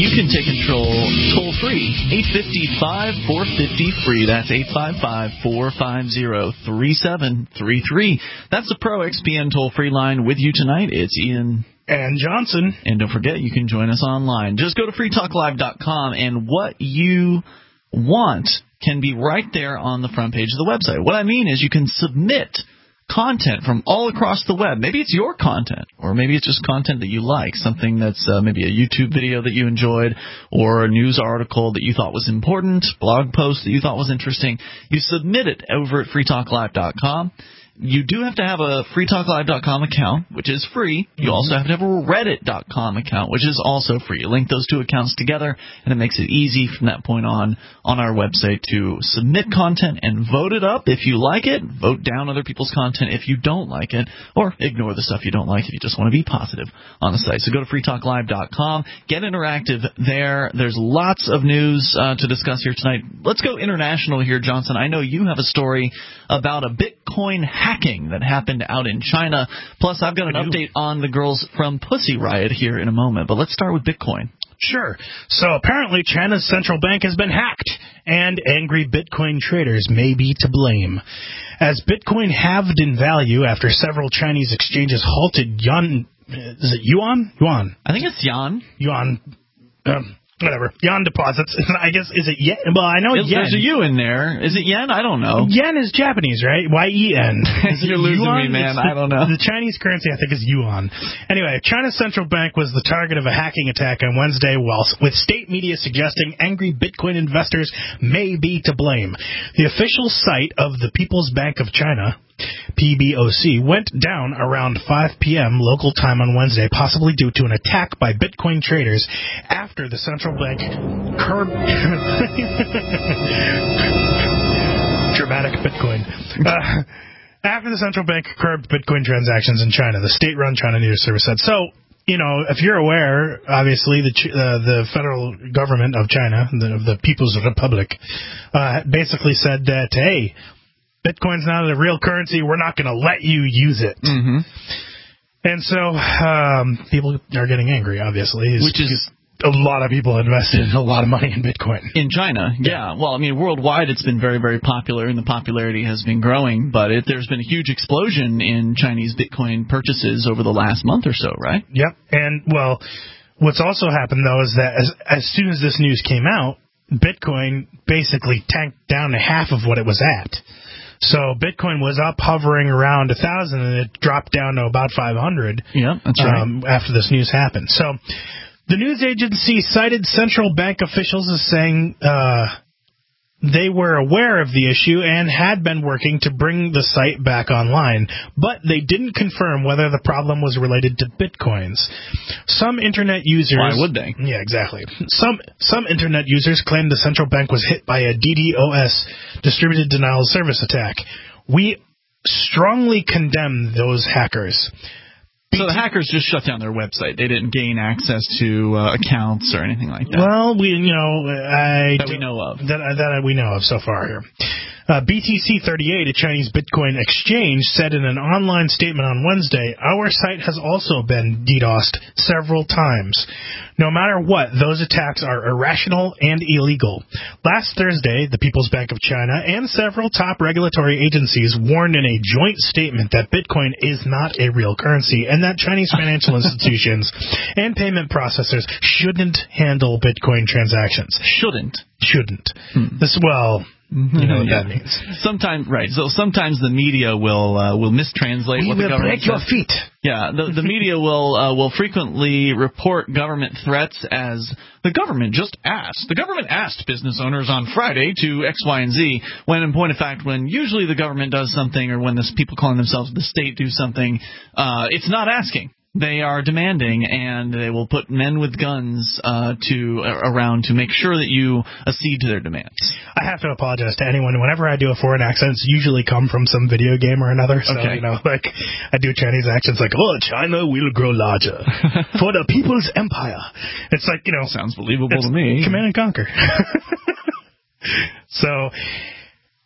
you can take control toll-free, 855-450-FREE. That's 855-450-3733. That's the Pro XPN toll-free line. With you tonight, it's Ian and Johnson. And don't forget, you can join us online. Just go to freetalklive.com, and what you want can be right there on the front page of the website. What I mean is you can submit content from all across the web. Maybe it's your content, or maybe it's just content that you like, something that's maybe a YouTube video that you enjoyed, or a news article that you thought was important, blog post that you thought was interesting. You submit it over at freetalklive.com. You do have to have a freetalklive.com account, which is free. You also have to have a reddit.com account, which is also free. You link those two accounts together, and it makes it easy from that point on our website to submit content and vote it up if you like it, vote down other people's content if you don't like it, or ignore the stuff you don't like if you just want to be positive on the site. So go to freetalklive.com, get interactive there. There's lots of news to discuss here tonight. Let's go international here, Johnson. I know you have a story about a Bitcoin hacking that happened out in China. Plus, I've got an update on the girls from Pussy Riot here in a moment. But let's start with Bitcoin. Sure. So apparently China's central bank has been hacked, and angry Bitcoin traders may be to blame. As Bitcoin halved in value after several Chinese exchanges halted yuan... Is it yuan? Yuan. I think it's yuan. Yuan. Whatever. Yuan deposits. I guess, is it yen? Well, I know yen. There's a U in there. Is it yen? I don't know. Yen is Japanese, right? Y-E-N. You're losing me, man. I don't know. The Chinese currency, I think, is yuan. Anyway, China's central bank was the target of a hacking attack on Wednesday, with state media suggesting angry Bitcoin investors may be to blame. The official site of the People's Bank of China, PBOC, went down around 5 p.m. local time on Wednesday, possibly due to an attack by Bitcoin traders after the central bank curbed... Dramatic Bitcoin. After the central bank curbed Bitcoin transactions in China, the state-run China News Service said. So, you know, if you're aware, obviously the federal government of China, the People's Republic, basically said that, hey, Bitcoin's not a real currency. We're not going to let you use it. Mm-hmm. And so people are getting angry, obviously. Which is a lot of people invested a lot of money in Bitcoin. In China, yeah. Well, I mean, worldwide it's been very, very popular, and the popularity has been growing. But there's been a huge explosion in Chinese Bitcoin purchases over the last month or so, right? Yep. And, well, what's also happened, though, is that as soon as this news came out, Bitcoin basically tanked down to half of what it was at. So Bitcoin was up hovering around 1,000, and it dropped down to about 500. Yeah, that's right. After this news happened. So the news agency cited central bank officials as saying they were aware of the issue and had been working to bring the site back online, but they didn't confirm whether the problem was related to Bitcoins. Some internet users... Why would they? Yeah, exactly. Some internet users claimed the central bank was hit by a DDoS, distributed denial of service attack. We strongly condemn those hackers. So the hackers just shut down their website. They didn't gain access to accounts or anything like that. Well, we know of that we know of so far here. BTC38, a Chinese Bitcoin exchange, said in an online statement on Wednesday, "Our site has also been DDoSed several times. No matter what, those attacks are irrational and illegal." Last Thursday, the People's Bank of China and several top regulatory agencies warned in a joint statement that Bitcoin is not a real currency and that Chinese financial institutions and payment processors shouldn't handle Bitcoin transactions. Shouldn't. This, well... You know what that means. Sometimes, right. So sometimes the media will mistranslate what the government says. Break your feet. Yeah, the media will frequently report government threats as the government just asked. The government asked business owners on Friday to X, Y, and Z, when in point of fact, when usually the government does something or when people calling themselves the state do something, it's not asking. They are demanding, and they will put men with guns around to make sure that you accede to their demands. I have to apologize to anyone. Whenever I do a foreign accent, it's usually come from some video game or another. So, okay. You know, like I do Chinese accents like, oh, China will grow larger for the people's empire. It's like, you know. Sounds believable to me. Command and Conquer. So...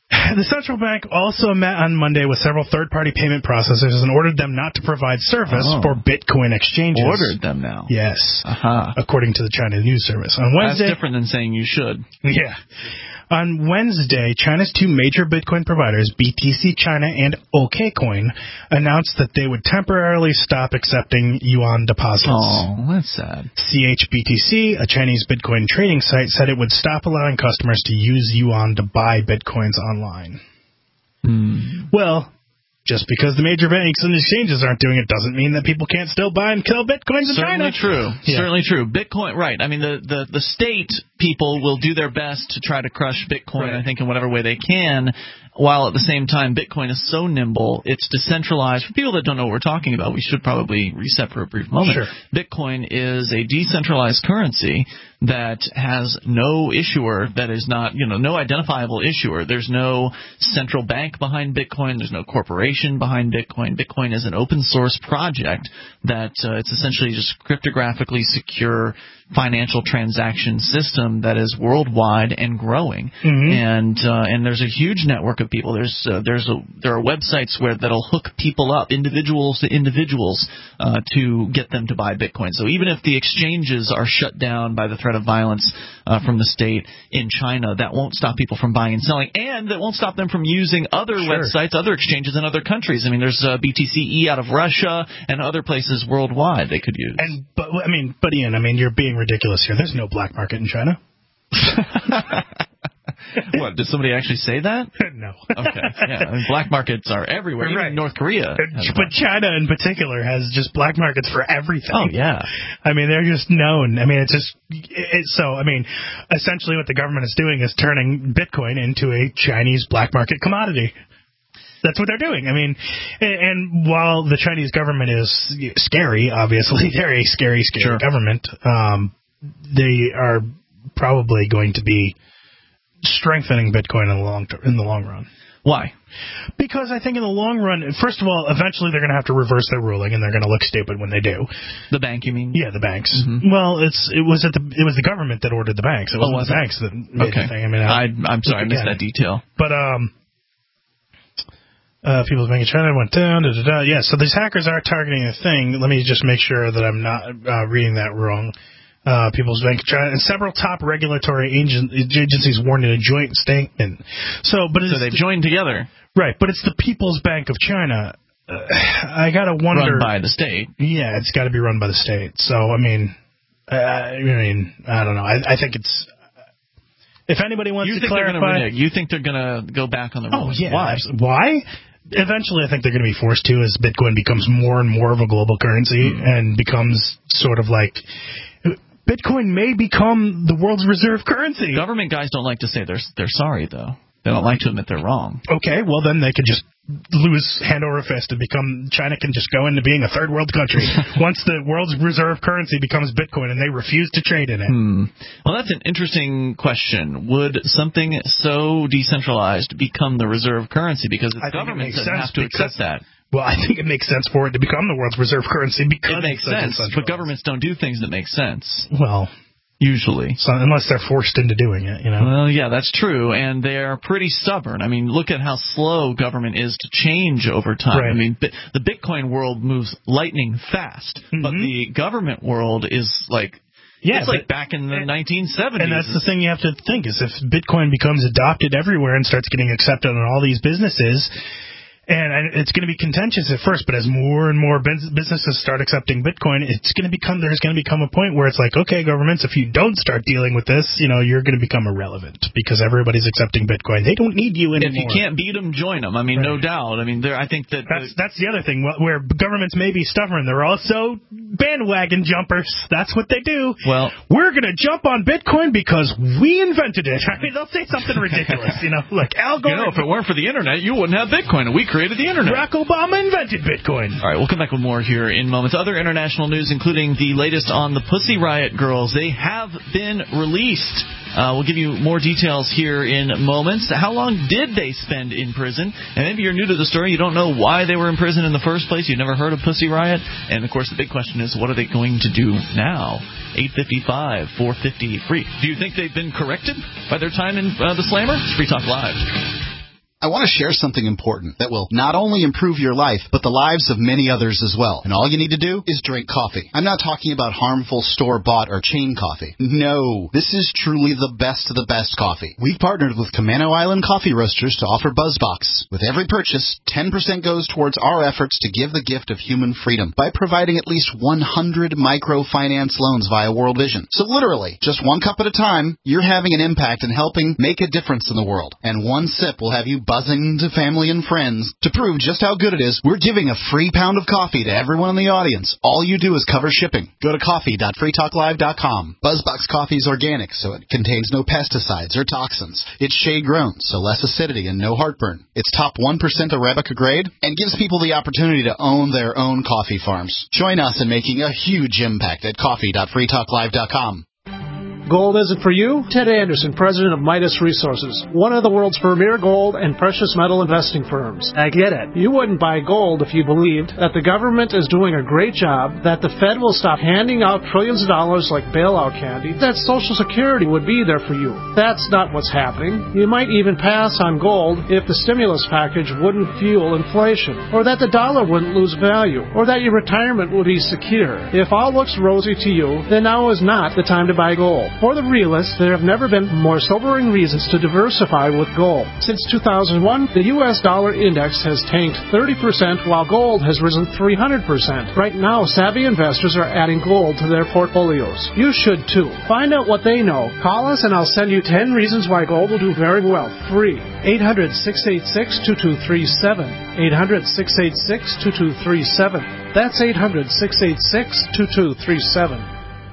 The central bank also met on Monday with several third-party payment processors and ordered them not to provide service for Bitcoin exchanges. Ordered them now? Yes. According to the China News Service. On Wednesday, that's different than saying you should. Yeah. On Wednesday, China's two major Bitcoin providers, BTC China and OKCoin, announced that they would temporarily stop accepting yuan deposits. Oh, that's sad. CHBTC, a Chinese Bitcoin trading site, said it would stop allowing customers to use yuan to buy Bitcoins online. Well, just because the major banks and exchanges aren't doing it doesn't mean that people can't still buy and sell Bitcoins in China. Certainly true. Yeah. Certainly true. Bitcoin, right. I mean, the state people will do their best to try to crush Bitcoin, I think, in whatever way they can, while at the same time Bitcoin is so nimble, it's decentralized. For people that don't know what we're talking about, we should probably reset for a brief moment. Sure. Bitcoin is a decentralized currency that has no issuer, that is not, no identifiable issuer. There's no central bank behind Bitcoin. There's no corporation behind Bitcoin. Bitcoin is an open source project that it's essentially just cryptographically secure financial transaction system that is worldwide and growing. And there's a huge network of people. There are websites that'll hook people up, individuals to individuals, to get them to buy Bitcoin. So even if the exchanges are shut down by the threat of violence from the state in China, that won't stop people from buying and selling, and that won't stop them from using other websites, other exchanges in other countries. I mean, there's BTCE out of Russia and other places worldwide they could use. But Ian, you're being ridiculous here. There's no black market in China. What, did somebody actually say that? No. Okay. Yeah, black markets are everywhere. Even North Korea. But China in particular has just black markets for everything. Oh, yeah. They're just known. Essentially what the government is doing is turning Bitcoin into a Chinese black market commodity. That's what they're doing. And while the Chinese government is scary, obviously, they're a scary government, they are probably going to be strengthening Bitcoin in the long run. Why? Because I think in the long run, first of all, eventually they're going to have to reverse their ruling, and they're going to look stupid when they do. The bank, you mean? Yeah, the banks. Well, it was the government that ordered the banks. It wasn't the banks that made the thing. I'm sorry, I missed that detail. But People's Bank of China went down. Yeah, so these hackers are targeting a thing. Let me just make sure that I'm not reading that wrong. People's Bank of China and several top regulatory agencies warned in a joint statement. So they've joined together, right? But it's the People's Bank of China. I gotta wonder. Run by the state. Yeah, it's got to be run by the state. So I don't know. I think it's. If anybody wants to clarify, you think they're going to go back on the rules? Oh yeah. Why? Eventually, I think they're going to be forced to as Bitcoin becomes more and more of a global currency and becomes sort of like. Bitcoin may become the world's reserve currency. Government guys don't like to say they're sorry, though. They don't like to admit they're wrong. Okay, well then they could just lose hand over fist and China can just go into being a third world country once the world's reserve currency becomes Bitcoin and they refuse to trade in it. Well, that's an interesting question. Would something so decentralized become the reserve currency? Because the government doesn't have to accept that. Well, I think it makes sense for it to become the world's reserve currency because it makes sense, but governments don't do things that make sense. Well, usually. So unless they're forced into doing it, Well, yeah, that's true, and they're pretty stubborn. look at how slow government is to change over time. Right. The Bitcoin world moves lightning fast, but the government world is like... Yeah, it's like back in the 1970s. And that's the thing you have to think, is if Bitcoin becomes adopted everywhere and starts getting accepted on all these businesses... And it's going to be contentious at first, but as more and more businesses start accepting Bitcoin, there's going to become a point where it's like, okay, governments, if you don't start dealing with this, you're going to become irrelevant because everybody's accepting Bitcoin. They don't need you anymore. If you can't beat them, join them. No doubt. I think that's the other thing where governments may be stubborn. They're also bandwagon jumpers. That's what they do. Well, we're going to jump on Bitcoin because we invented it. They'll say something ridiculous, like Al Gore. If it weren't for the internet, you wouldn't have Bitcoin, and we created the internet. Barack Obama invented Bitcoin. All right, we'll come back with more here in moments. Other international news, including the latest on the Pussy Riot girls. They have been released. We'll give you more details here in moments. How long did they spend in prison? And maybe you're new to the story. You don't know why they were in prison in the first place. You've never heard of Pussy Riot. And, of course, the big question is, what are they going to do now? 855-450-FREE. Do you think they've been corrected by their time in the Slammer? It's Free Talk Live. I want to share something important that will not only improve your life, but the lives of many others as well. And all you need to do is drink coffee. I'm not talking about harmful store-bought or chain coffee. No, this is truly the best of the best coffee. We've partnered with Camano Island Coffee Roasters to offer BuzzBox. With every purchase, 10% goes towards our efforts to give the gift of human freedom by providing at least 100 microfinance loans via World Vision. So literally, just one cup at a time, you're having an impact and helping make a difference in the world. And one sip will have you buzzing to family and friends. To prove just how good it is, we're giving a free pound of coffee to everyone in the audience. All you do is cover shipping. Go to coffee.freetalklive.com. BuzzBox coffee is organic, so it contains no pesticides or toxins. It's shade-grown, so less acidity and no heartburn. It's top 1% Arabica grade and gives people the opportunity to own their own coffee farms. Join us in making a huge impact at coffee.freetalklive.com. Gold isn't for you? Ted Anderson, president of Midas Resources, one of the world's premier gold and precious metal investing firms. I get it. You wouldn't buy gold if you believed that the government is doing a great job, that the Fed will stop handing out trillions of dollars like bailout candy, that Social Security would be there for you. That's not what's happening. You might even pass on gold if the stimulus package wouldn't fuel inflation, or that the dollar wouldn't lose value, or that your retirement would be secure. If all looks rosy to you, then now is not the time to buy gold. For the realists, there have never been more sobering reasons to diversify with gold. Since 2001, the U.S. dollar index has tanked 30%, while gold has risen 300%. Right now, savvy investors are adding gold to their portfolios. You should too. Find out what they know. Call us and I'll send you 10 reasons why gold will do very well. Free. 800-686-2237. 800-686-2237. That's 800-686-2237.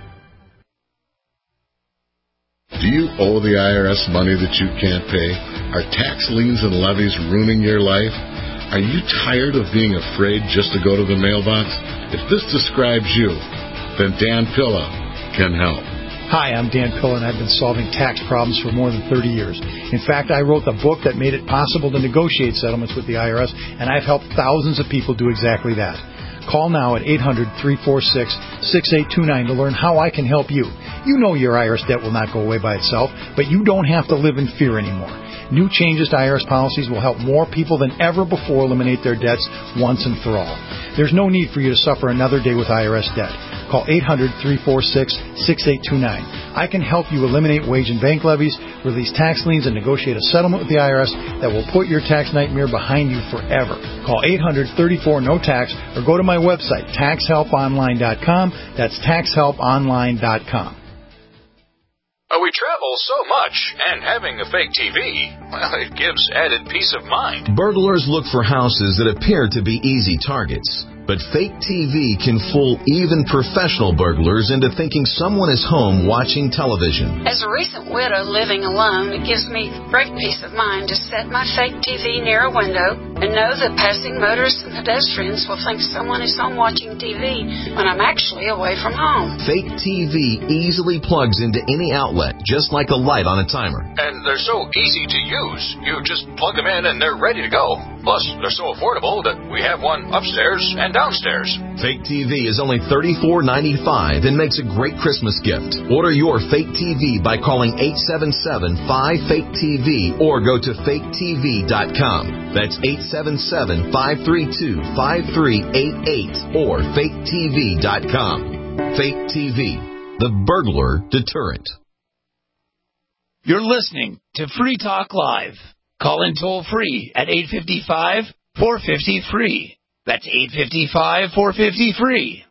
Do you owe the IRS money that you can't pay? Are tax liens and levies ruining your life? Are you tired of being afraid just to go to the mailbox? If this describes you, then Dan Pilla can help. Hi, I'm Dan Pilla, and I've been solving tax problems for more than 30 years. In fact, I wrote the book that made it possible to negotiate settlements with the IRS, and I've helped thousands of people do exactly that. Call now at 800-346-6829 to learn how I can help you. You know your IRS debt will not go away by itself, but you don't have to live in fear anymore. New changes to IRS policies will help more people than ever before eliminate their debts once and for all. There's no need for you to suffer another day with IRS debt. Call 800-346-6829. I can help you eliminate wage and bank levies, release tax liens, and negotiate a settlement with the IRS that will put your tax nightmare behind you forever. Call 800-34-NO-TAX or go to my website, taxhelponline.com. That's taxhelponline.com. We travel so much, and having a fake TV, well, it gives added peace of mind. Burglars look for houses that appear to be easy targets. But fake TV can fool even professional burglars into thinking someone is home watching television. As a recent widow living alone, it gives me great peace of mind to set my fake TV near a window and know that passing motorists and pedestrians will think someone is home watching TV when I'm actually away from home. Fake TV easily plugs into any outlet, just like a light on a timer. And they're so easy to use. You just plug them in and they're ready to go. Plus, they're so affordable that we have one upstairs and downstairs. Fake TV is only $34.95 and makes a great Christmas gift. Order your fake TV by calling 877-5-FAKE-TV or go to faketv.com. That's 877-532-5388 or faketv.com. Fake TV, the burglar deterrent. You're listening to Free Talk Live. Call in toll-free at 855-450-FREE. That's 855-450-FREE.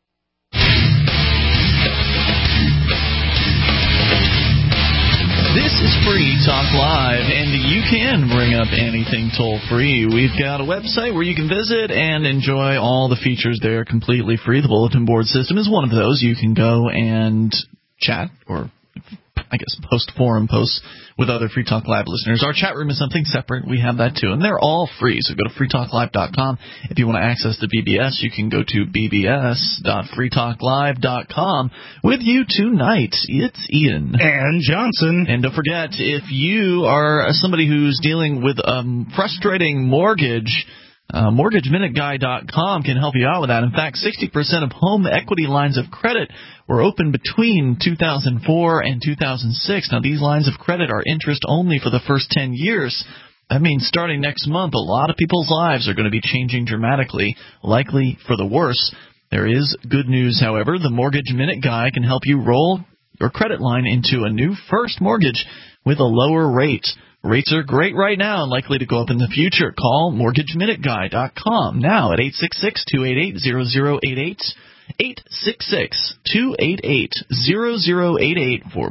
This is Free Talk Live, and you can bring up anything toll-free. We've got a website where you can visit and enjoy all the features there completely free. The bulletin board system is one of those. You can go and chat or post forum posts with other Free Talk Live listeners. Our chat room is something separate. We have that too, and they're all free. So go to freetalklive.com. If you want to access the BBS, you can go to bbs.freetalklive.com. With you tonight, it's Ian and Johnson. And don't forget, if you are somebody who's dealing with frustrating mortgage, MortgageMinuteGuy.com can help you out with that. In fact, 60% of home equity lines of credit were opened between 2004 and 2006. Now, these lines of credit are interest only for the first 10 years. That means starting next month, a lot of people's lives are going to be changing dramatically, likely for the worse. There is good news, however. The Mortgage Minute Guy can help you roll your credit line into a new first mortgage with a lower rate. Rates are great right now and likely to go up in the future. Call MortgageMinuteGuy.com now at 866-288-0088. 866-288-0088 for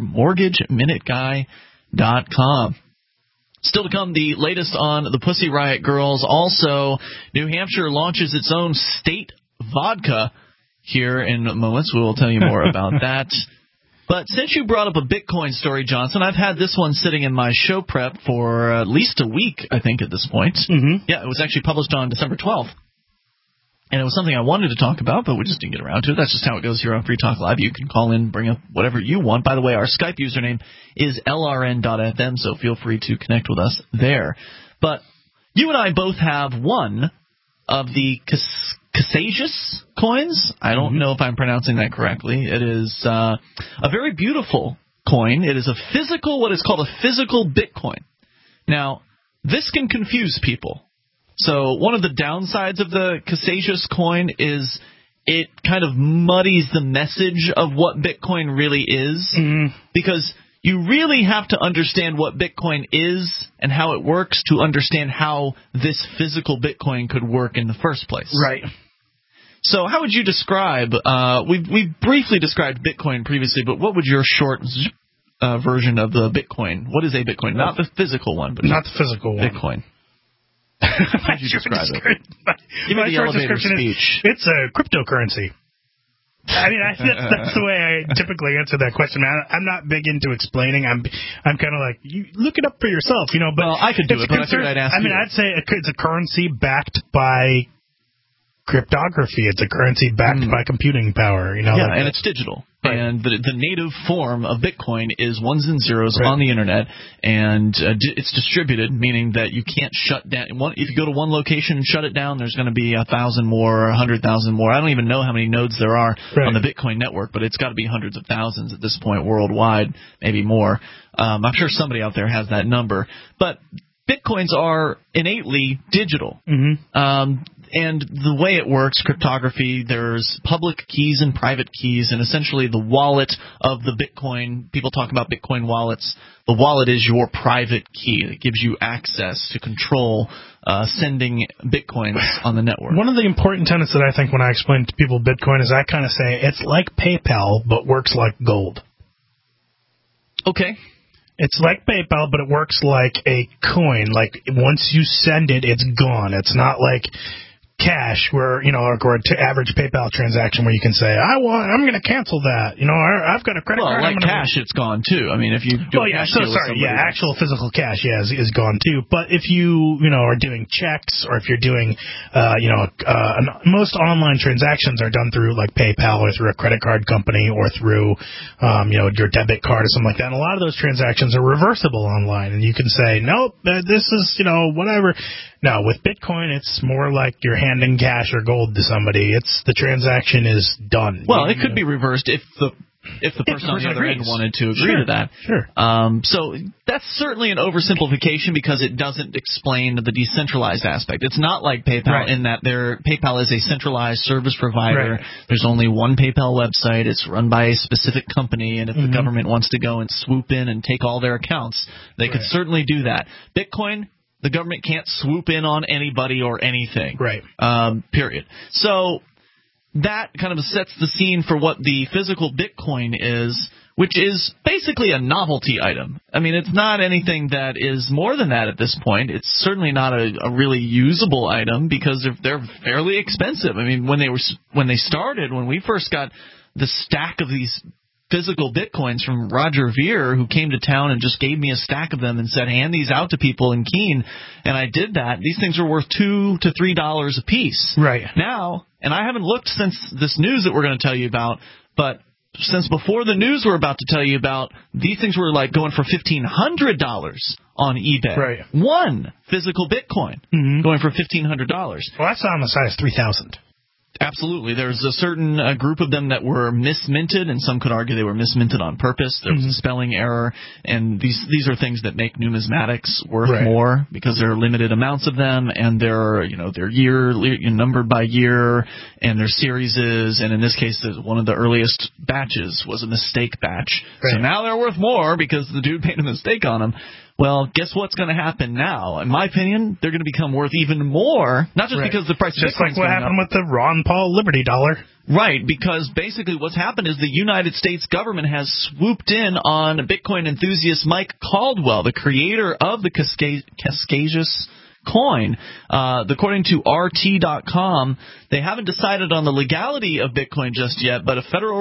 MortgageMinuteGuy.com. Still to come, the latest on the Pussy Riot Girls. Also, New Hampshire launches its own state vodka. Here in moments, we will tell you more about that. But since you brought up a Bitcoin story, Johnson, I've had this one sitting in my show prep for at least a week, I think, at this point. Mm-hmm. Yeah, it was actually published on December 12th. And it was something I wanted to talk about, but we just didn't get around to it. That's just how it goes here on Free Talk Live. You can call in, bring up whatever you want. By the way, our Skype username is lrn.fm, so feel free to connect with us there. But you and I both have one of the Casageous coins. I don't know if I'm pronouncing that correctly. It is a very beautiful coin. It is what is called a physical Bitcoin. Now, this can confuse people. So one of the downsides of the Casageous coin is it kind of muddies the message of what Bitcoin really is, because you really have to understand what Bitcoin is and how it works to understand how this physical Bitcoin could work in the first place. Right. So how would you describe, we briefly described Bitcoin previously, but what would your short version of the Bitcoin, what is a Bitcoin? Not the physical one, but not the physical one. Bitcoin. How would you describe it? Give me the elevator speech. It's a cryptocurrency. I mean, that's the way I typically answer that question. I'm not big into explaining. I'm kind of like, you look it up for yourself, you know. But well, I could do it, but I figured I'd ask you. I mean, I'd say it's a currency backed by cryptography. It's a currency backed by computing power, you know. Yeah, and it's digital. Right. And the native form of Bitcoin is ones and zeros on the internet, and it's distributed, meaning that you can't shut down. If you go to one location and shut it down, there's going to be 1,000 more or 100,000 more. I don't even know how many nodes there are on the Bitcoin network, but it's got to be hundreds of thousands at this point worldwide, maybe more. I'm sure somebody out there has that number. But Bitcoins are innately digital. And the way it works, cryptography, there's public keys and private keys, and essentially the wallet of the Bitcoin, people talk about Bitcoin wallets. The wallet is your private key. It gives you access to control sending Bitcoins on the network. One of the important tenets that I think when I explain to people Bitcoin is I kind of say it's like PayPal, but works like gold. Okay. It's like PayPal, but it works like a coin. Like, once you send it, it's gone. It's not like cash where, you know, or average PayPal transaction where you can say, I'm going to cancel that. You know, I've got a credit card. Well, like cash, it's gone too. I mean, if you do actual physical cash, is gone too. But if you are doing checks, or if you're doing, most online transactions are done through like PayPal or through a credit card company or through, your debit card or something like that. And a lot of those transactions are reversible online, and you can say, nope, this is, whatever. No, with Bitcoin, it's more like you're handing cash or gold to somebody. The transaction is done. Well, it could be reversed if the person on the other end wanted to agree to that. Sure. So that's certainly an oversimplification because it doesn't explain the decentralized aspect. It's not like PayPal in that PayPal is a centralized service provider. There's only one PayPal website. It's run by a specific company, and if the government wants to go and swoop in and take all their accounts, they could certainly do that. Bitcoin, the government can't swoop in on anybody or anything. Right. Period. So that kind of sets the scene for what the physical Bitcoin is, which is basically a novelty item. I mean, it's not anything that is more than that at this point. It's certainly not a really usable item because they're fairly expensive. I mean, when we first got the stack of these physical Bitcoins from Roger Ver, who came to town and just gave me a stack of them and said, hand these out to people in Keene. And I did that. These things are worth $2 to $3 a piece. Right. Now, and I haven't looked since this news that we're going to tell you about, but since before the news we're about to tell you about, these things were like going for $1,500 on eBay. Right. One physical Bitcoin going for $1,500. Well, I saw on the site as $3,000. Absolutely. There's a certain group of them that were misminted, and some could argue they were misminted on purpose. There was a spelling error, and these are things that make numismatics worth more because there are limited amounts of them, and they're numbered by year, and they're series, and in this case, one of the earliest batches was a mistake batch. Right. So now they're worth more because the dude made a mistake on them. Well, guess what's going to happen now? In my opinion, they're going to become worth even more, not just because the price of Bitcoin's going up. Just like what happened with the Ron Paul Liberty Dollar. Right, because basically what's happened is the United States government has swooped in on Bitcoin enthusiast Mike Caldwell, the creator of the Cascageous coin. According to RT.com, they haven't decided on the legality of Bitcoin just yet, but federal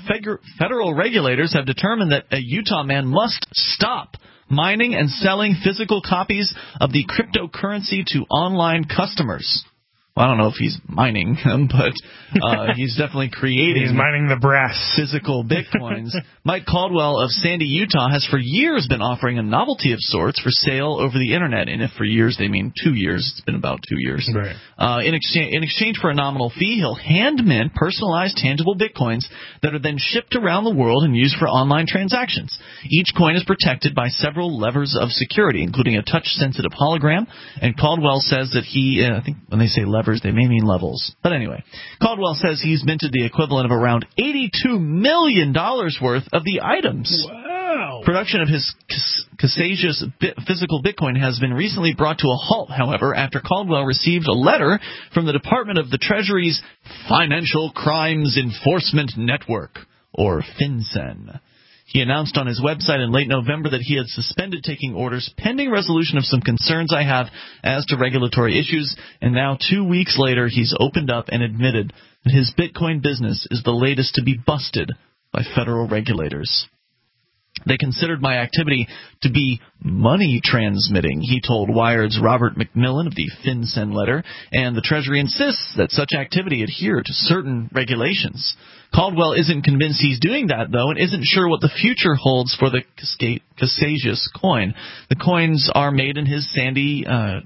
regulators have determined that a Utah man must stop mining and selling physical copies of the cryptocurrency to online customers. Well, I don't know if he's mining them, but he's definitely creating. He's mining the brass. Physical Bitcoins. Mike Caldwell of Sandy, Utah, has for years been offering a novelty of sorts for sale over the internet. And if for years they mean 2 years, it's been about 2 years. Right. In exchange for a nominal fee, he'll hand mint personalized tangible Bitcoins that are then shipped around the world and used for online transactions. Each coin is protected by several levers of security, including a touch-sensitive hologram. And Caldwell says that I think when they say levers, they may mean levels. But anyway, Caldwell says he's minted the equivalent of around $82 million worth of the items. Wow. Production of his Cascageous physical Bitcoin has been recently brought to a halt, however, after Caldwell received a letter from the Department of the Treasury's Financial Crimes Enforcement Network, or FinCEN. He announced on his website in late November that he had suspended taking orders pending resolution of some concerns I have as to regulatory issues, and now 2 weeks later he's opened up and admitted that his Bitcoin business is the latest to be busted by federal regulators. They considered my activity to be money transmitting, he told Wired's Robert McMillan of the FinCEN letter, and the Treasury insists that such activity adhere to certain regulations. Caldwell isn't convinced he's doing that, though, and isn't sure what the future holds for the Cascageous coin. The coins are made in his Sandy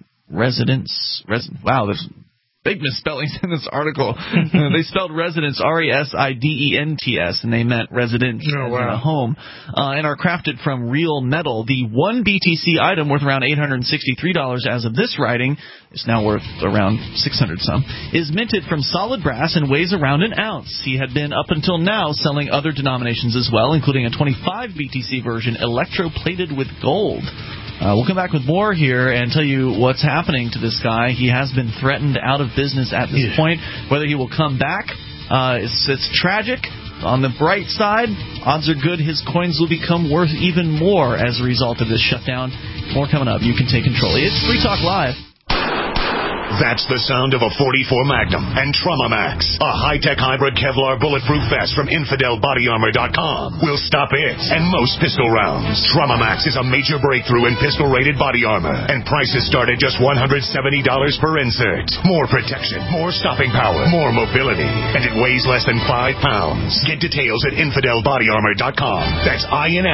residence. Wow, there's big misspellings in this article. They spelled residence RESIDENTS, and they meant residence in a home, and are crafted from real metal. The one BTC item, worth around $863 as of this writing, is now worth around $600 some, is minted from solid brass and weighs around an ounce. He had been up until now selling other denominations as well, including a 25 BTC version electroplated with gold. We'll come back with more here and tell you what's happening to this guy. He has been threatened out of business at this point. Whether he will come back, it's tragic. On the bright side, odds are good his coins will become worth even more as a result of this shutdown. More coming up. You can take control. It's Free Talk Live. That's the sound of a .44 Magnum and Trauma Max, a high-tech hybrid Kevlar bulletproof vest from InfidelBodyArmor.com. Will stop it and most pistol rounds. Trauma Max is a major breakthrough in pistol-rated body armor, and prices start at just $170 per insert. More protection, more stopping power, more mobility, and it weighs less than 5 pounds. Get details at InfidelBodyArmor.com. That's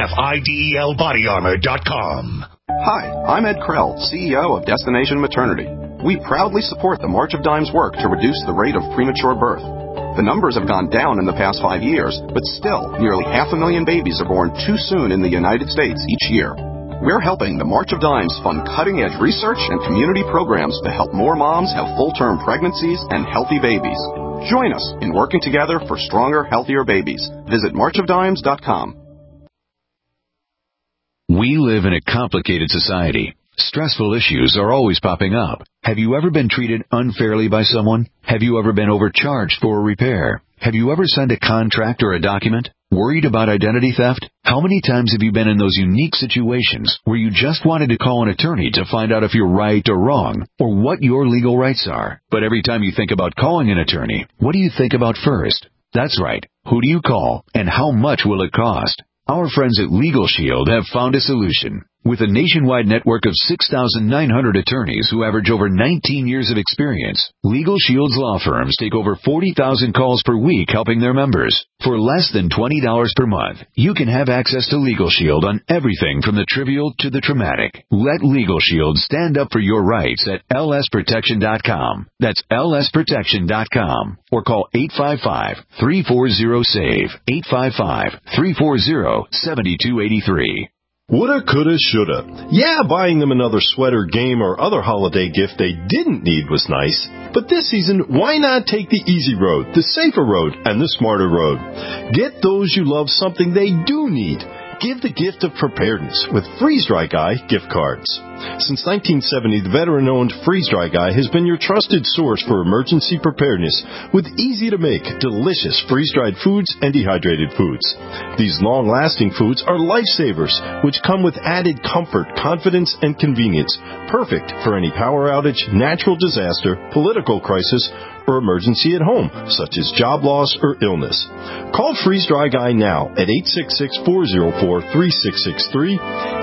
INFIDELBodyArmor.com. Hi, I'm Ed Krell, CEO of Destination Maternity. We proudly support the March of Dimes work to reduce the rate of premature birth. The numbers have gone down in the past 5 years, but still, nearly 500,000 babies are born too soon in the United States each year. We're helping the March of Dimes fund cutting-edge research and community programs to help more moms have full-term pregnancies and healthy babies. Join us in working together for stronger, healthier babies. Visit marchofdimes.com. We live in a complicated society. Stressful issues are always popping up. Have you ever been treated unfairly by someone? Have you ever been overcharged for a repair? Have you ever signed a contract or a document? Worried about identity theft? How many times have you been in those unique situations where you just wanted to call an attorney to find out if you're right or wrong, or what your legal rights are? But every time you think about calling an attorney, what do you think about first? That's right. Who do you call, and how much will it cost? Our friends at Legal Shield have found a solution. With a nationwide network of 6,900 attorneys who average over 19 years of experience, Legal Shield's law firms take over 40,000 calls per week helping their members. For less than $20 per month, you can have access to Legal Shield on everything from the trivial to the traumatic. Let Legal Shield stand up for your rights at lsprotection.com. That's lsprotection.com. Or call 855-340-SAVE, 855-340-7283. Woulda, coulda, shoulda. Yeah, buying them another sweater, game, or other holiday gift they didn't need was nice. But this season, why not take the easy road, the safer road, and the smarter road? Get those you love something they do need. Give the gift of preparedness with Freeze Dry Guy gift cards. Since 1970, the veteran-owned Freeze Dry Guy has been your trusted source for emergency preparedness with easy-to-make, delicious freeze-dried foods and dehydrated foods. These long-lasting foods are lifesavers, which come with added comfort, confidence, and convenience, perfect for any power outage, natural disaster, political crisis, or emergency at home, such as job loss or illness. Call Freeze Dry Guy now at 866-404-3663,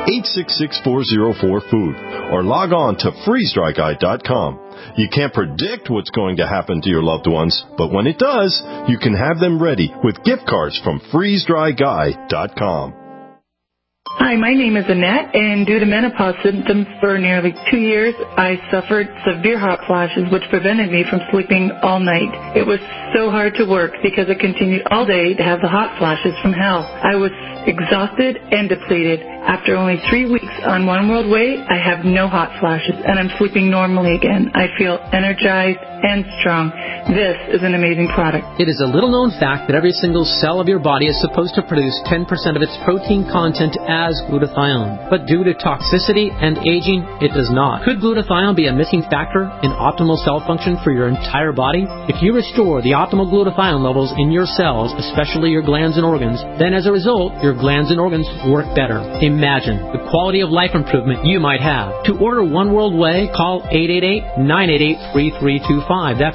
866-404-FOOD, or log on to freezedryguy.com. You can't predict what's going to happen to your loved ones, but when it does, you can have them ready with gift cards from freezedryguy.com. Hi, my name is Annette, and due to menopause symptoms for nearly 2 years, I suffered severe hot flashes, which prevented me from sleeping all night. It was so hard to work because I continued all day to have the hot flashes from hell. I was exhausted and depleted. After only 3 weeks on One World Way, I have no hot flashes, and I'm sleeping normally again. I feel energized and strong. This is an amazing product. It is a little-known fact that every single cell of your body is supposed to produce 10% of its protein content as glutathione. But due to toxicity and aging, it does not. Could glutathione be a missing factor in optimal cell function for your entire body? If you restore the optimal glutathione levels in your cells, especially your glands and organs, then as a result, your glands and organs work better. Imagine the quality of life improvement you might have. To order One World Way, call 888-988-3325. That's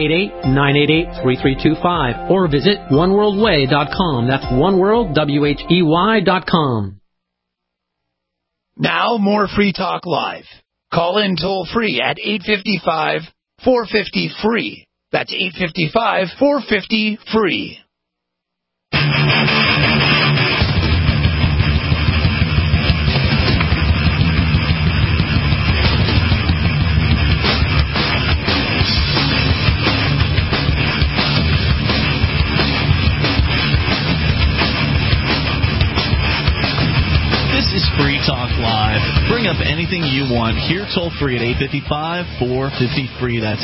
888-988-3325. Or visit oneworldway.com. That's oneworldwhey.com. Now, more Free Talk Live. Call in toll-free at 855-450-FREE. That's 855-450-FREE. Free Talk Live. Bring up anything you want here toll-free at 855-450-FREE. That's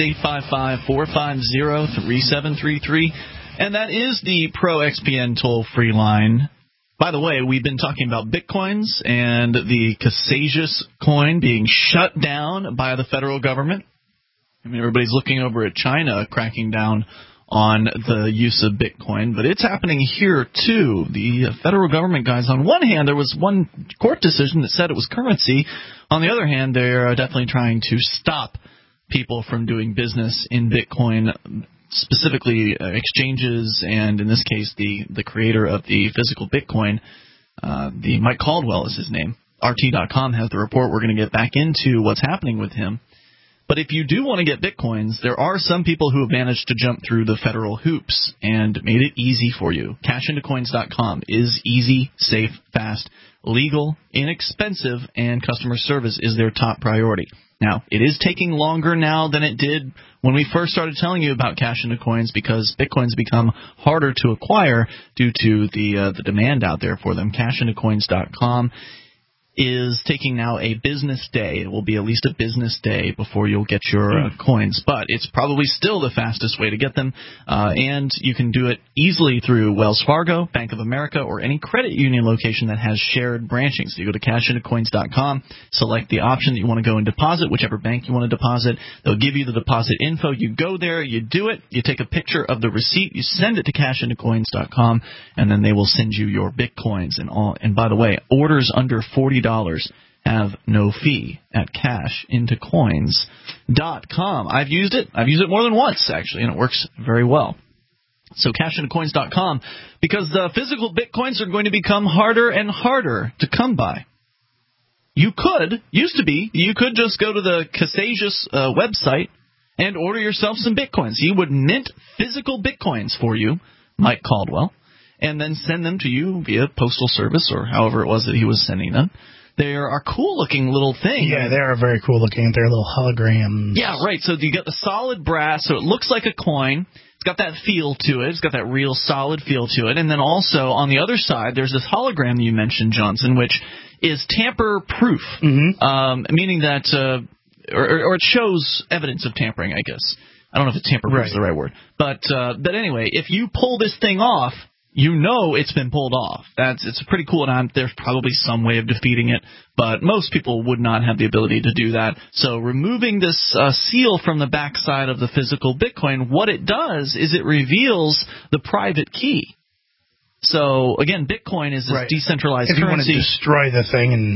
855-450-3733. And that is the Pro-XPN toll-free line. By the way, we've been talking about Bitcoins and the Cassius coin being shut down by the federal government. I mean, everybody's looking over at China cracking down on the use of Bitcoin, but it's happening here too. The federal government guys, on one hand, there was one court decision that said it was currency. On the other hand, they're definitely trying to stop people from doing business in Bitcoin, specifically exchanges, and in this case, the creator of the physical Bitcoin, the Mike Caldwell is his name. RT.com has the report. We're going to get back into what's happening with him. But if you do want to get Bitcoins, there are some people who have managed to jump through the federal hoops and made it easy for you. CashIntoCoins.com is easy, safe, fast, legal, inexpensive, and customer service is their top priority. Now, it is taking longer now than it did when we first started telling you about Cash Into Coins because Bitcoins become harder to acquire due to the demand out there for them. CashIntoCoins.com is taking now a business day. It will be at least a business day before you'll get your coins. But it's probably still the fastest way to get them. And you can do it easily through Wells Fargo, Bank of America, or any credit union location that has shared branching. So you go to CashIntoCoins.com, select the option that you want to go and deposit, whichever bank you want to deposit. They'll give you the deposit info. You go there, you do it, you take a picture of the receipt, you send it to CashIntoCoins.com, and then they will send you your Bitcoins. And by the way, orders under $40 have no fee at CashIntoCoins.com. I've used it. I've used it more than once, actually, and it works very well. So CashIntoCoins.com, because the physical Bitcoins are going to become harder and harder to come by. you could just go to the Kaseya's website and order yourself some Bitcoins. He would mint physical Bitcoins for you, Mike Caldwell, and then send them to you via postal service or however it was that he was sending them. They are cool-looking little things. Yeah, they are very cool-looking. They're little holograms. Yeah, right. So you got the solid brass, so it looks like a coin. It's got that feel to it. It's got that real solid feel to it. And then also, on the other side, there's this hologram that you mentioned, Johnson, which is tamper-proof, meaning that, or it shows evidence of tampering, I guess. I don't know if tamper-proof is the right word. But anyway, if you pull this thing off, you know it's been pulled off. It's pretty cool, and there's probably some way of defeating it, but most people would not have the ability to do that. So removing this seal from the backside of the physical Bitcoin, what it does is it reveals the private key. So, again, Bitcoin is this decentralized currency. If you want to destroy the thing and...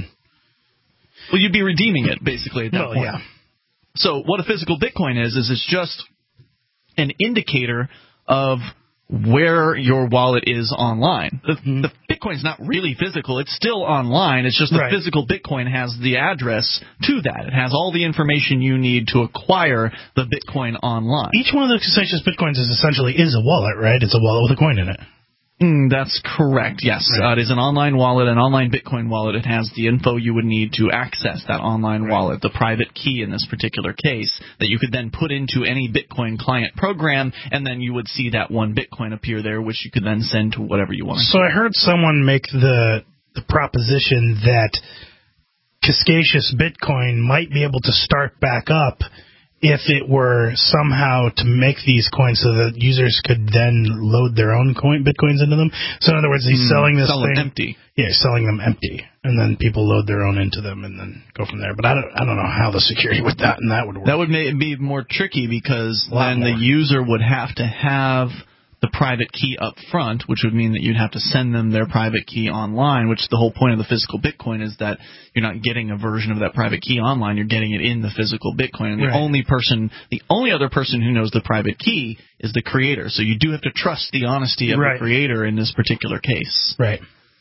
Well, you'd be redeeming it, basically, at that point. Yeah. So what a physical Bitcoin is it's just an indicator of where your wallet is online. The Bitcoin's not really physical. It's still online. It's just the physical Bitcoin has the address to that. It has all the information you need to acquire the Bitcoin online. Each one of the Kaseya's Bitcoins is a wallet, right? It's a wallet with a coin in it. That's correct, yes. It is an online wallet, an online Bitcoin wallet. It has the info you would need to access that online wallet, the private key in this particular case, that you could then put into any Bitcoin client program, and then you would see that one Bitcoin appear there, which you could then send to whatever you want. So I heard someone make the proposition that Kaseya's Bitcoin might be able to start back up if it were somehow to make these coins so that users could then load their own Bitcoins into them. So in other words, he's selling this thing empty. Yeah, selling them empty, and then people load their own into them and then go from there. But I don't know how the security with that would work. That would be more tricky because then the user would have to have the private key up front, which would mean that you'd have to send them their private key online, which the whole point of the physical Bitcoin is that you're not getting a version of that private key online, you're getting it in the physical Bitcoin. And the only other person who knows the private key is the creator. So you do have to trust the honesty of the creator in this particular case. Right.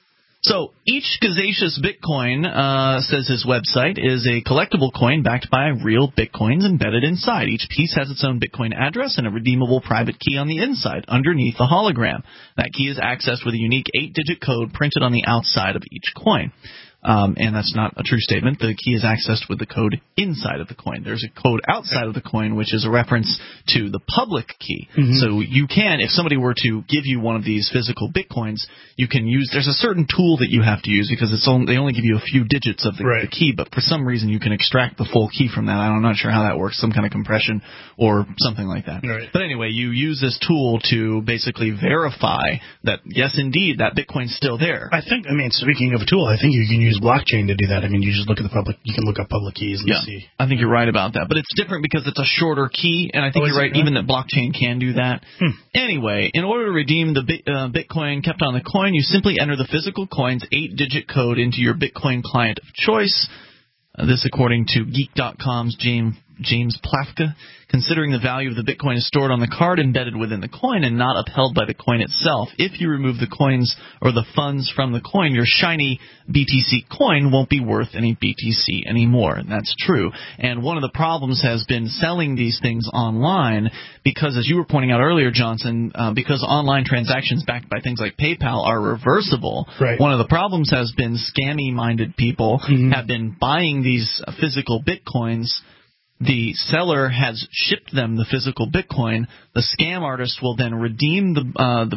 So each Kaseya's Bitcoin, says his website, is a collectible coin backed by real Bitcoins embedded inside. Each piece has its own Bitcoin address and a redeemable private key on the inside, underneath the hologram. That key is accessed with a unique 8-digit code printed on the outside of each coin. And that's not a true statement. The key is accessed with the code inside of the coin. There's a code outside of the coin, which is a reference to the public key. So you can, if somebody were to give you one of these physical Bitcoins, you can use, there's a certain tool that you have to use because they only give you a few digits of the key, but for some reason you can extract the full key from that. I'm not sure how that works, some kind of compression or something like that. But anyway, you use this tool to basically verify that, yes, indeed, that Bitcoin's still there. Speaking of a tool, I think you can use blockchain to do that. You just look at you can look up public keys and see. I think you're right about that. But it's different because it's a shorter key, and I think you're right, even that blockchain can do that. Anyway, in order to redeem the Bitcoin kept on the coin, you simply enter the physical coin's 8-digit code into your Bitcoin client of choice. This according to Geek.com's James Plafka. Considering the value of the Bitcoin is stored on the card embedded within the coin and not upheld by the coin itself, if you remove the coins or the funds from the coin, your shiny BTC coin won't be worth any BTC anymore. And that's true. And one of the problems has been selling these things online because, as you were pointing out earlier, Johnson, because online transactions backed by things like PayPal are reversible, one of the problems has been scammy-minded people have been buying these physical Bitcoins. The seller has shipped them the physical Bitcoin. The scam artist will then redeem the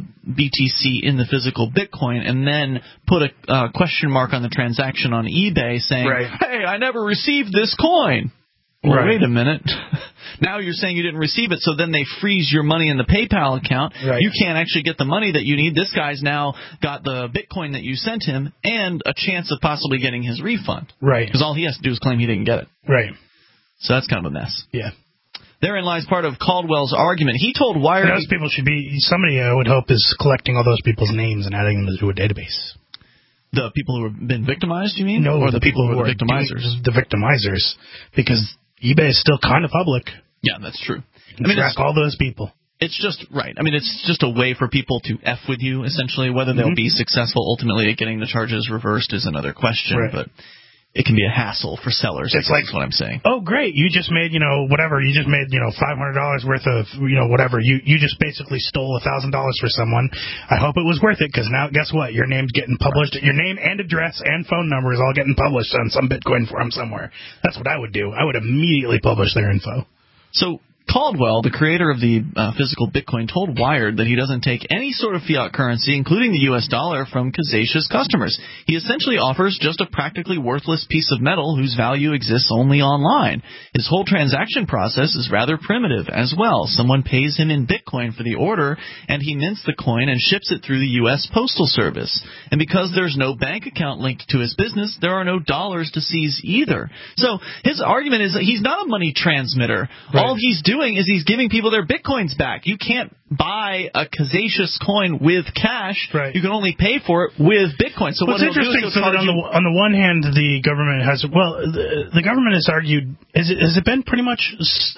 BTC in the physical Bitcoin and then put a question mark on the transaction on eBay saying, hey, I never received this coin. Well, wait a minute. Now you're saying you didn't receive it, so then they freeze your money in the PayPal account. You can't actually get the money that you need. This guy's now got the Bitcoin that you sent him and a chance of possibly getting his refund. Because all he has to do is claim he didn't get it. So that's kind of a mess. Yeah. Therein lies part of Caldwell's argument. He told Wired... Those people should be... Somebody, I would hope, is collecting all those people's names and adding them to a database. The people who have been victimized, you mean? No, or the people who are the victimizers? The victimizers. Because eBay is still kind of public. Yeah, that's true. You can track all those people. It's just... it's just a way for people to F with you, essentially. Whether they'll be successful ultimately at getting the charges reversed is another question. But... it can be a hassle for sellers. It's like, that's what I'm saying. Oh, great. You just made, whatever. You just made, $500 worth of, whatever. You just basically stole $1,000 for someone. I hope it was worth it, because now, guess what? Your name's getting published. Right. Your name and address and phone number is all getting published on some Bitcoin forum somewhere. That's what I would do. I would immediately publish their info. So Caldwell, the creator of the physical Bitcoin, told Wired that he doesn't take any sort of fiat currency, including the U.S. dollar, from Kazacious customers. He essentially offers just a practically worthless piece of metal whose value exists only online. His whole transaction process is rather primitive as well. Someone pays him in Bitcoin for the order, and he mints the coin and ships it through the U.S. Postal Service. And because there's no bank account linked to his business, there are no dollars to seize either. So his argument is that he's not a money transmitter. Right. All he's doing is he's giving people their Bitcoins back. You can't buy a Kazacious coin with cash. Right. You can only pay for it with Bitcoin. So what's interesting is that on the one hand, the government has the government has argued. Has it been pretty much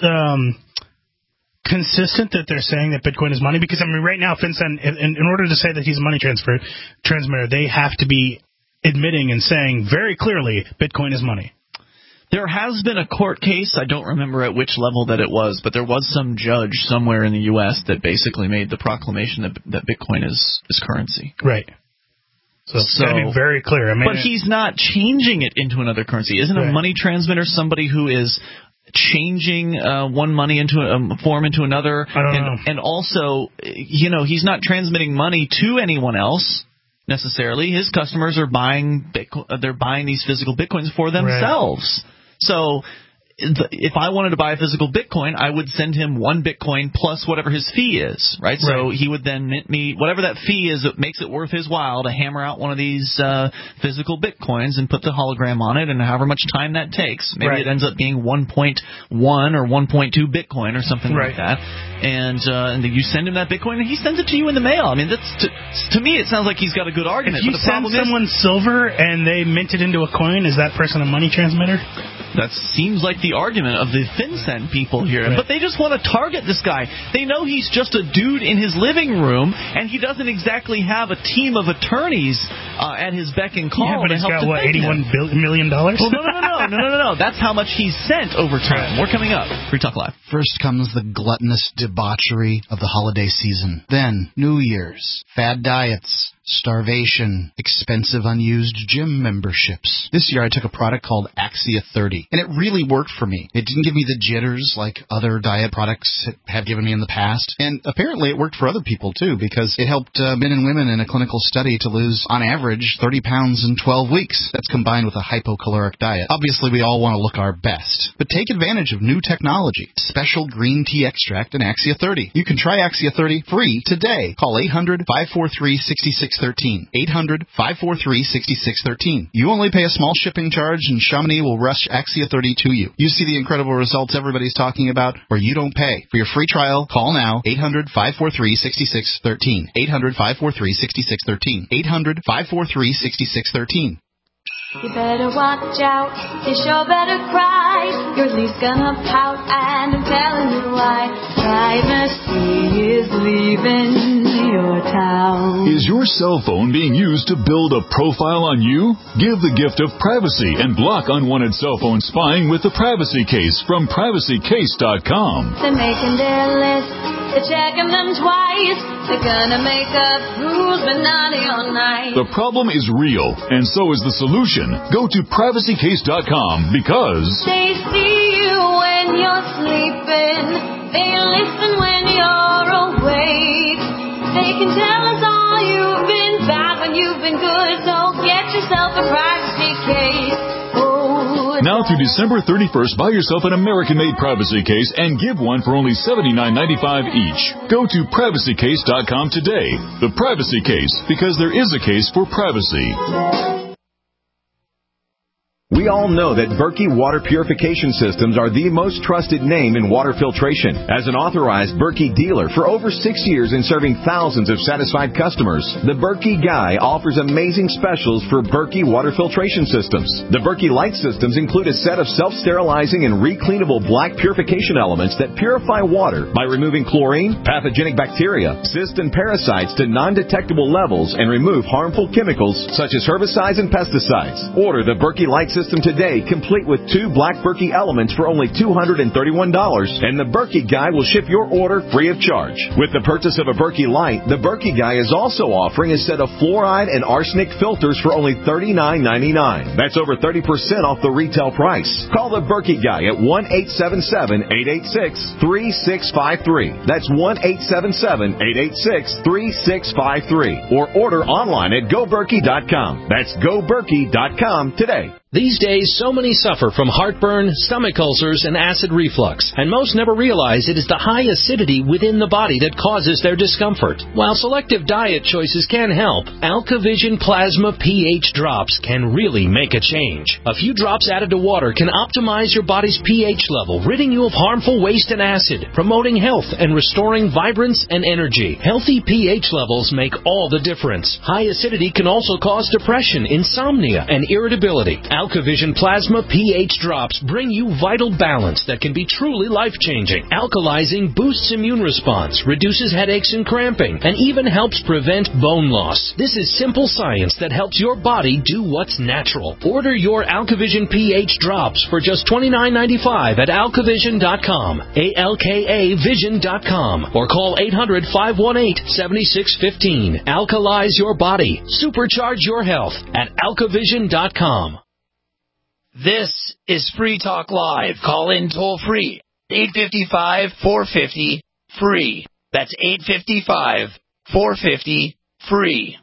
consistent that they're saying that Bitcoin is money? Because I mean, right now, FinCEN, in order to say that he's a money transmitter, they have to be admitting and saying very clearly Bitcoin is money. There has been a court case, I don't remember at which level that it was, but there was some judge somewhere in the U.S. that basically made the proclamation that Bitcoin is currency. Right. So it's got to be very clear. I mean, but he's not changing it into another currency. Isn't a money transmitter somebody who is changing one money into a form into another? I don't know. And also, he's not transmitting money to anyone else. Necessarily, his customers are buying they're buying these physical Bitcoins for themselves. Right. So if I wanted to buy a physical Bitcoin, I would send him one Bitcoin plus whatever his fee is, right? So he would then mint me whatever that fee is that makes it worth his while to hammer out one of these physical Bitcoins and put the hologram on it, and however much time that takes. Maybe it ends up being 1.1 or 1.2 Bitcoin or something like that. And then you send him that Bitcoin, and he sends it to you in the mail. I mean, that's to me, it sounds like he's got a good argument. If you send someone silver and they mint it into a coin, is that person a money transmitter? That seems like the argument of the FinCEN people here. Right. But they just want to target this guy. They know he's just a dude in his living room, and he doesn't exactly have a team of attorneys at his beck and call. Yeah, but he's got, $81 million? Well, no. That's how much he's sent over time. More coming up. Free Talk Live. First comes the gluttonous debauchery of the holiday season. Then, New Year's, fad diets, starvation, expensive unused gym memberships. This year I took a product called Axia 30, and it really worked for me. It didn't give me the jitters like other diet products have given me in the past, and apparently it worked for other people too, because it helped men and women in a clinical study to lose, on average, 30 pounds in 12 weeks. That's combined with a hypocaloric diet. Obviously, we all want to look our best, but take advantage of new technology, special green tea extract and Axia 30. You can try Axia 30 free today. Call 800-543-6613. 800-543-6613. You only pay a small shipping charge, and Chamonix will rush Axia 30 to you. You see the incredible results everybody's talking about, or you don't pay. For your free trial, call now. 800-543-6613. 800-543-6613. 800-543-6613. You better watch out, you sure better cry. Your leaf's gonna pout, and I'm telling you why. Privacy is leaving your town. Is your cell phone being used to build a profile on you? Give the gift of privacy and block unwanted cell phone spying with the Privacy Case from PrivacyCase.com. They're making their list, they're checking them twice. They're gonna make up rules, but naughty all night. The problem is real, and so is the solution. Go to PrivacyCase.com because they see you when you're sleeping. They listen when you're awake. They can tell us all you've been bad when you've been good. So get yourself a privacy case. Now through December 31st, buy yourself an American-made privacy case and give one for only $79.95 each. Go to PrivacyCase.com today. The Privacy Case, because there is a case for privacy. We all know that Berkey Water Purification Systems are the most trusted name in water filtration. As an authorized Berkey dealer for over 6 years and serving thousands of satisfied customers, the Berkey Guy offers amazing specials for Berkey Water Filtration Systems. The Berkey Light Systems include a set of self-sterilizing and recleanable black purification elements that purify water by removing chlorine, pathogenic bacteria, cysts, and parasites to non-detectable levels and remove harmful chemicals such as herbicides and pesticides. Order the Berkey Light Systems system today, complete with 2 Black Berkey elements for only $231, and the Berkey Guy will ship your order free of charge. With the purchase of a Berkey Light, the Berkey Guy is also offering a set of fluoride and arsenic filters for only $39.99. That's over 30% off the retail price. Call the Berkey Guy at 1-877-886-3653. That's 1-877-886-3653. Or order online at GoBerkey.com. That's GoBerkey.com today. These days, so many suffer from heartburn, stomach ulcers, and acid reflux, and most never realize it is the high acidity within the body that causes their discomfort. While selective diet choices can help, AlkaVision Plasma pH drops can really make a change. A few drops added to water can optimize your body's pH level, ridding you of harmful waste and acid, promoting health and restoring vibrance and energy. Healthy pH levels make all the difference. High acidity can also cause depression, insomnia, and irritability. AlkaVision Plasma pH drops bring you vital balance that can be truly life-changing. Alkalizing boosts immune response, reduces headaches and cramping, and even helps prevent bone loss. This is simple science that helps your body do what's natural. Order your AlkaVision pH drops for just $29.95 at alkavision.com, ALKAvision.com, or call 800-518-7615. Alkalize your body. Supercharge your health at alkavision.com. This is Free Talk Live. Call in toll free. 855-450-FREE. That's 855-450-FREE.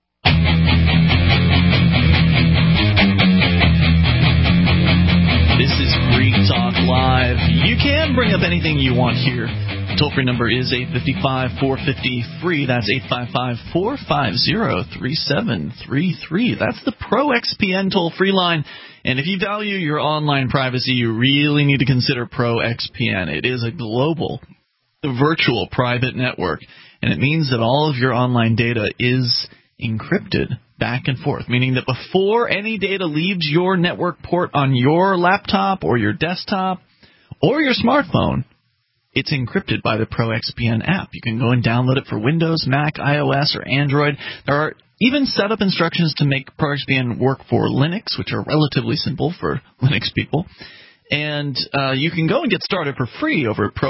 This is Free Talk Live. You can bring up anything you want here. Toll-free number is 855-450-FREE. That's 855-450-3733. That's the ProXPN toll-free line. And if you value your online privacy, you really need to consider ProXPN. It is a global, virtual private network, and it means that all of your online data is encrypted back and forth, meaning that before any data leaves your network port on your laptop or your desktop or your smartphone, it's encrypted by the ProXPN app. You can go and download it for Windows, Mac, iOS, or Android. There are even setup instructions to make ProXPN work for Linux, which are relatively simple for Linux people. And you can go and get started for free over at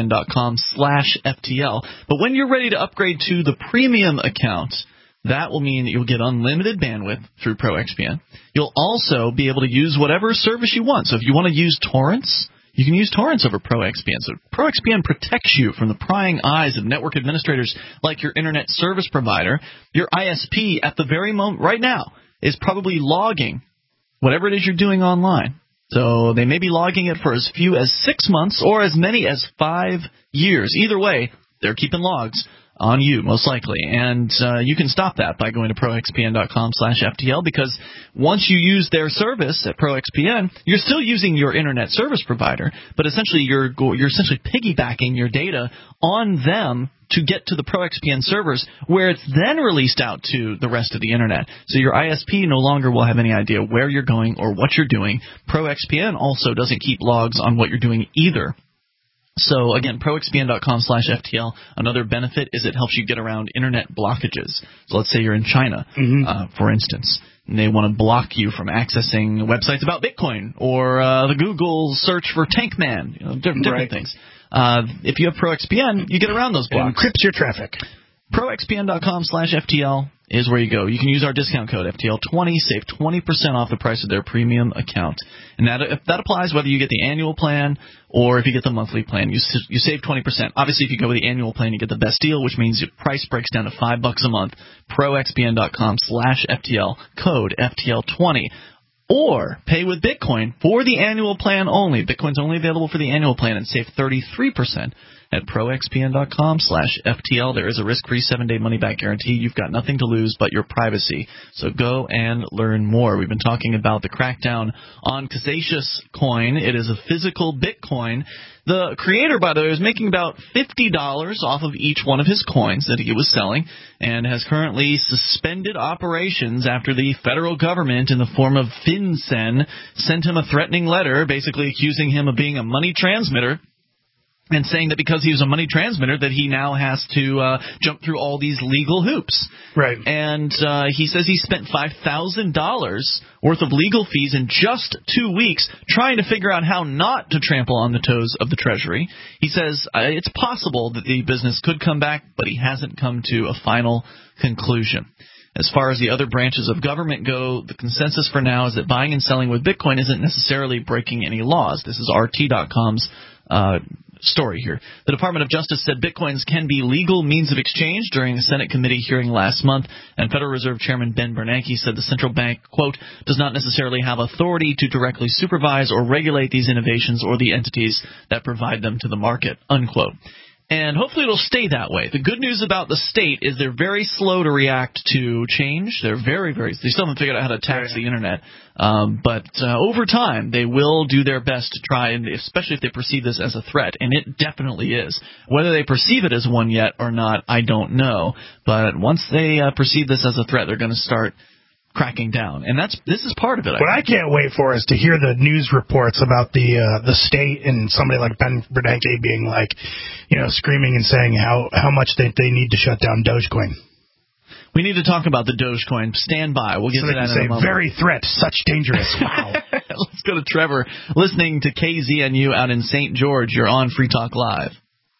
proxpn.com/FTL. But when you're ready to upgrade to the premium account, that will mean that you'll get unlimited bandwidth through ProXPN. You'll also be able to use whatever service you want. So if you want to use torrents, you can use torrents over ProXPN. So ProXPN protects you from the prying eyes of network administrators like your internet service provider. Your ISP at the very moment right now is probably logging whatever it is you're doing online. So they may be logging it for as few as 6 months or as many as 5 years. Either way, they're keeping logs on you, most likely. And you can stop that by going to proxpn.com/FTL, because once you use their service at ProXPN, you're still using your internet service provider, but essentially you're essentially piggybacking your data on them to get to the ProXPN servers, where it's then released out to the rest of the internet. So your ISP no longer will have any idea where you're going or what you're doing. ProXPN also doesn't keep logs on what you're doing either. So, again, proxpn.com/FTL. Another benefit is it helps you get around internet blockages. So let's say you're in China, for instance, and they want to block you from accessing websites about Bitcoin or the Google search for Tankman, different things. If you have ProXPN, you get around those blocks. It encrypts your traffic. proxpn.com/FTL is where you go. You can use our discount code FTL20, save 20% off the price of their premium account. And that applies whether you get the annual plan or if you get the monthly plan. You save 20%. Obviously, if you go with the annual plan, you get the best deal, which means your price breaks down to $5 a month. proxpn.com/FTL, code FTL20. Or pay with Bitcoin for the annual plan only. Bitcoin's only available for the annual plan, and save 33% at proxpn.com/FTL. There is a risk-free 7-day money-back guarantee. You've got nothing to lose but your privacy. So go and learn more. We've been talking about the crackdown on Cassatius Coin. It is a physical Bitcoin. The creator, by the way, is making about $50 off of each one of his coins that he was selling, and has currently suspended operations after the federal government, in the form of FinCEN, sent him a threatening letter basically accusing him of being a money transmitter. and saying that because he was a money transmitter that he now has to jump through all these legal hoops. Right. And he says he spent $5,000 worth of legal fees in just 2 weeks trying to figure out how not to trample on the toes of the Treasury. He says it's possible that the business could come back, but he hasn't come to a final conclusion. As far as the other branches of government go, the consensus for now is that buying and selling with Bitcoin isn't necessarily breaking any laws. This is RT.com's story here. The Department of Justice said Bitcoins can be legal means of exchange during a Senate committee hearing last month, and Federal Reserve Chairman Ben Bernanke said the central bank, quote, does not necessarily have authority to directly supervise or regulate these innovations or the entities that provide them to the market, unquote. And hopefully it'll stay that way. The good news about the state is they're very slow to react to change. They're they still haven't figured out how to tax the internet. But over time, they will do their best to try, and especially if they perceive this as a threat. And it definitely is. Whether they perceive it as one yet or not, I don't know. But once they perceive this as a threat, they're going to start cracking down, and this is part of it. What I can't wait for is to hear the news reports about the state and somebody like Ben Bernanke being like, screaming and saying how much they need to shut down Dogecoin. We need to talk about the Dogecoin. Stand by. We'll get to that in a moment. Very threat, such dangerous. Wow. Let's go to Trevor, listening to KZNU out in St. George. You're on Free Talk Live.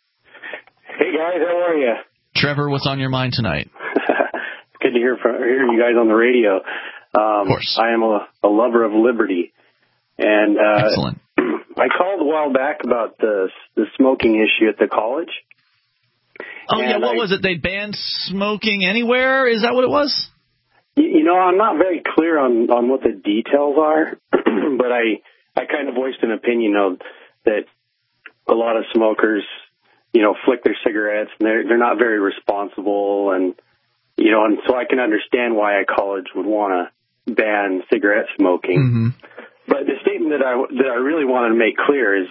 Hey guys, how are you? Trevor, what's on your mind tonight? Good to hear you guys on the radio. Of course. I am a lover of liberty. And excellent. I called a while back about the smoking issue at the college. Oh, and what was it? They banned smoking anywhere? Is that what it was? I'm not very clear on what the details are, but I kind of voiced an opinion that a lot of smokers, flick their cigarettes, and they're not very responsible, and so I can understand why a college would want to ban cigarette smoking. Mm-hmm. But the statement that I really wanted to make clear is,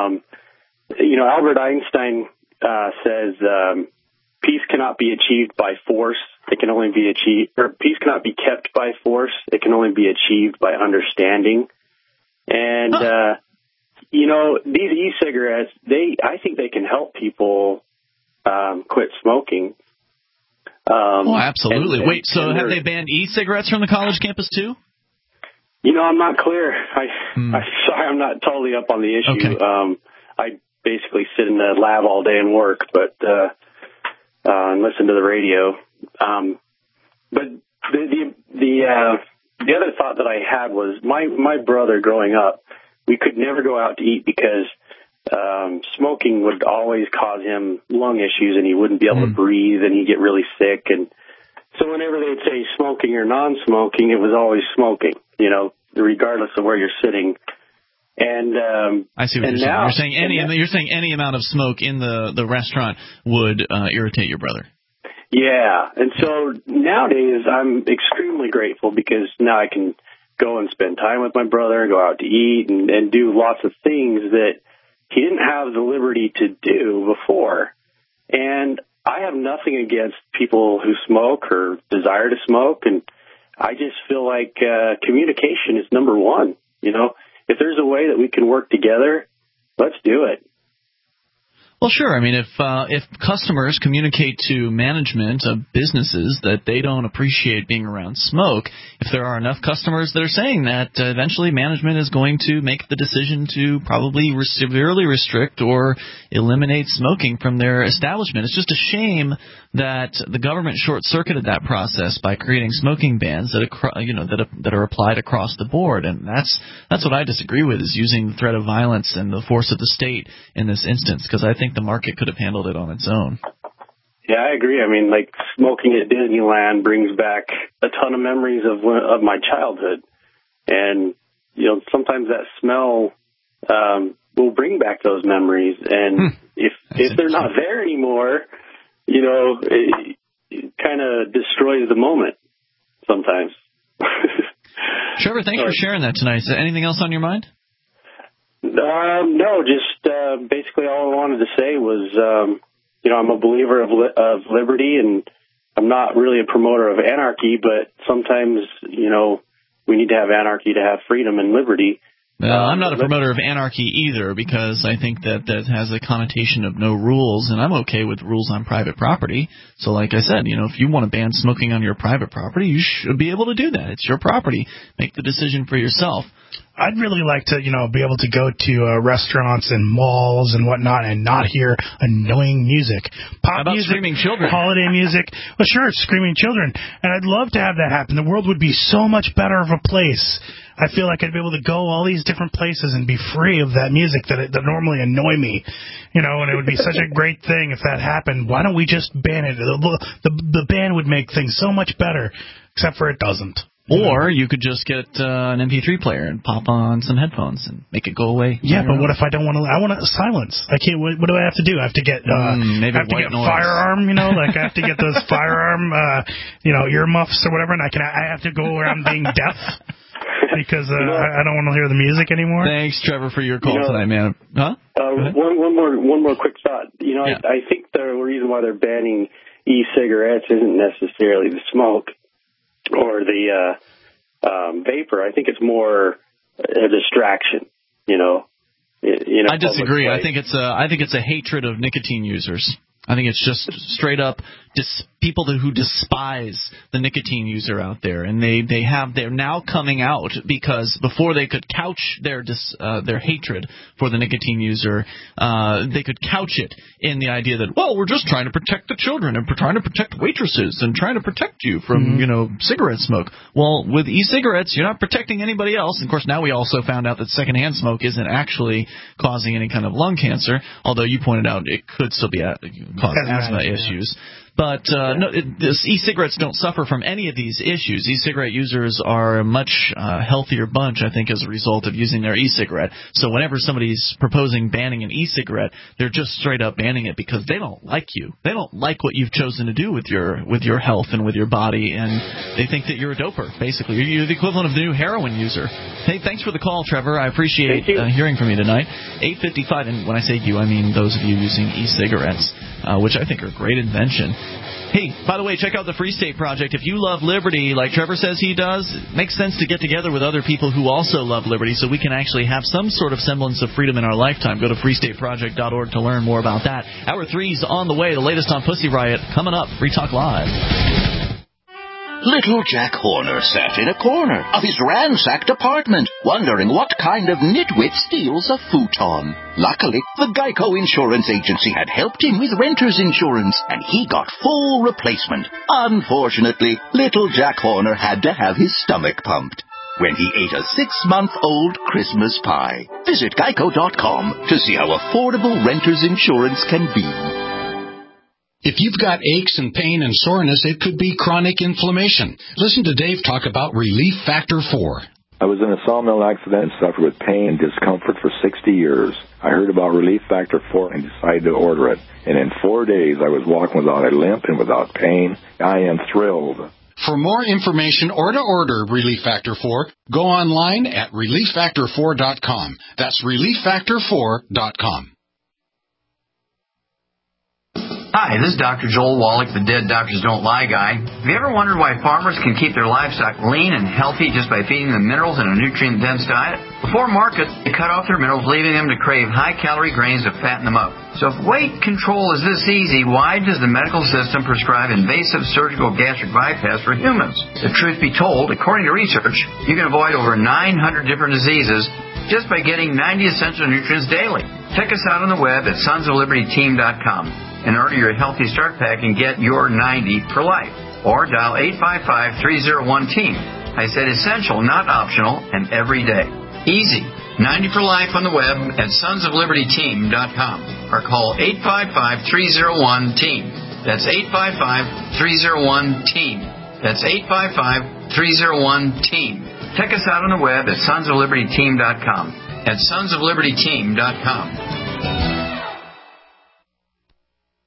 Albert Einstein says peace cannot be achieved by force. It can only be peace cannot be kept by force. It can only be achieved by understanding. And these e-cigarettes, I think they can help people quit smoking. Absolutely. Wait, so have they banned e-cigarettes from the college campus too? I'm not clear. I'm sorry, I'm not totally up on the issue. Okay. I basically sit in the lab all day and work, and listen to the radio. But the other thought that I had was my brother growing up, we could never go out to eat because smoking would always cause him lung issues, and he wouldn't be able to breathe, and he'd get really sick. And so whenever they'd say smoking or non-smoking, it was always smoking, regardless of where you're sitting. And I see what you're saying. You're saying any amount of smoke in the restaurant would irritate your brother. Yeah, and so nowadays I'm extremely grateful because now I can go and spend time with my brother, go out to eat, and do lots of things that he didn't have the liberty to do before. And I have nothing against people who smoke or desire to smoke, and I just feel like communication is number one. If there's a way that we can work together, let's do it. Well, sure. I mean, if customers communicate to management of businesses that they don't appreciate being around smoke, if there are enough customers that are saying that, eventually management is going to make the decision to probably severely restrict or eliminate smoking from their establishment. It's just a shame that the government short-circuited that process by creating smoking bans that are applied across the board, and that's what I disagree with, is using the threat of violence and the force of the state in this instance, because I think the market could have handled it on its own. Yeah, I agree. I mean, like smoking at Disneyland brings back a ton of memories of my childhood, and sometimes that smell will bring back those memories. And if they're not there anymore, it kind of destroys the moment sometimes. Trevor, thanks for sharing that tonight. Is there anything else on your mind? No, just basically all I wanted to say was, I'm a believer of liberty, and I'm not really a promoter of anarchy, but sometimes, we need to have anarchy to have freedom and liberty. I'm not a promoter of anarchy either, because I think that has a connotation of no rules, and I'm okay with rules on private property. So like I said, if you want to ban smoking on your private property, you should be able to do that. It's your property. Make the decision for yourself. I'd really like to, be able to go to restaurants and malls and whatnot and not hear annoying music. How about screaming children? Holiday music. Well, sure, screaming children. And I'd love to have that happen. The world would be so much better of a place. I feel like I'd be able to go all these different places and be free of that music that normally annoy me. And it would be such a great thing if that happened. Why don't we just ban it? The ban would make things so much better, except for it doesn't. Or you could just get an MP3 player and pop on some headphones and make it go away. Yeah, but what if I don't want to? I want to silence. I can't. What do I have to do? I have to get firearm. Like I have to get those firearm, earmuffs or whatever, and I have to go around being deaf because I don't want to hear the music anymore. Thanks, Trevor, for your call tonight, man. Huh? One more quick thought. I think the reason why they're banning e-cigarettes isn't necessarily the smoke or the vapor. I think it's more a distraction. I disagree. I think it's a hatred of nicotine users. I think it's just straight up people who despise the nicotine user out there, and they're now coming out because before they could couch their hatred for the nicotine user, they could couch it in the idea that, well, we're just trying to protect the children and we're trying to protect waitresses and trying to protect you from cigarette smoke. Well, with e-cigarettes, you're not protecting anybody else. And of course, now we also found out that secondhand smoke isn't actually causing any kind of lung cancer, although you pointed out it could still be cause asthma issues. But e-cigarettes don't suffer from any of these issues. E-cigarette users are a much healthier bunch, I think, as a result of using their e-cigarette. So whenever somebody's proposing banning an e-cigarette, they're just straight up banning it because they don't like you. They don't like what you've chosen to do with your health and with your body, and they think that you're a doper, basically. You're the equivalent of the new heroin user. Hey, thanks for the call, Trevor. I appreciate hearing from you tonight. 8:55, and when I say you, I mean those of you using e-cigarettes, which I think are a great invention. Hey, by the way, check out the Free State Project. If you love liberty, like Trevor says he does, it makes sense to get together with other people who also love liberty so we can actually have some sort of semblance of freedom in our lifetime. Go to freestateproject.org to learn more about that. Hour 3's on the way. The latest on Pussy Riot coming up. Free Talk Live. Little Jack Horner sat in a corner of his ransacked apartment, wondering what kind of nitwit steals a futon. Luckily, the Geico Insurance Agency had helped him with renter's insurance, and he got full replacement. Unfortunately, little Jack Horner had to have his stomach pumped when he ate a 6-month-old Christmas pie. Visit Geico.com to see how affordable renter's insurance can be. If you've got aches and pain and soreness, it could be chronic inflammation. Listen to Dave talk about Relief Factor 4. I was in a sawmill accident and suffered with pain and discomfort for 60 years. I heard about Relief Factor 4 and decided to order it. And in 4 days, I was walking without a limp and without pain. I am thrilled. For more information or to order Relief Factor 4, go online at ReliefFactor4.com. That's ReliefFactor4.com. Hi, this is Dr. Joel Wallach, the Dead Doctors Don't Lie guy. Have you ever wondered why farmers can keep their livestock lean and healthy just by feeding them minerals in a nutrient-dense diet? Before market, they cut off their minerals, leaving them to crave high-calorie grains to fatten them up. So if weight control is this easy, why does the medical system prescribe invasive surgical gastric bypass for humans? The truth be told, according to research, you can avoid over 900 different diseases just by getting 90 essential nutrients daily. Check us out on the web at sonsoflibertyteam.com. And order your Healthy Start Pack and get your 90 for life. Or dial 855-301-TEAM. I said essential, not optional, and every day. Easy. 90 for life on the web at sonsoflibertyteam.com. Or call 855-301-TEAM. That's 855-301-TEAM. That's 855-301-TEAM. Check us out on the web at sonsoflibertyteam.com. At sonsoflibertyteam.com.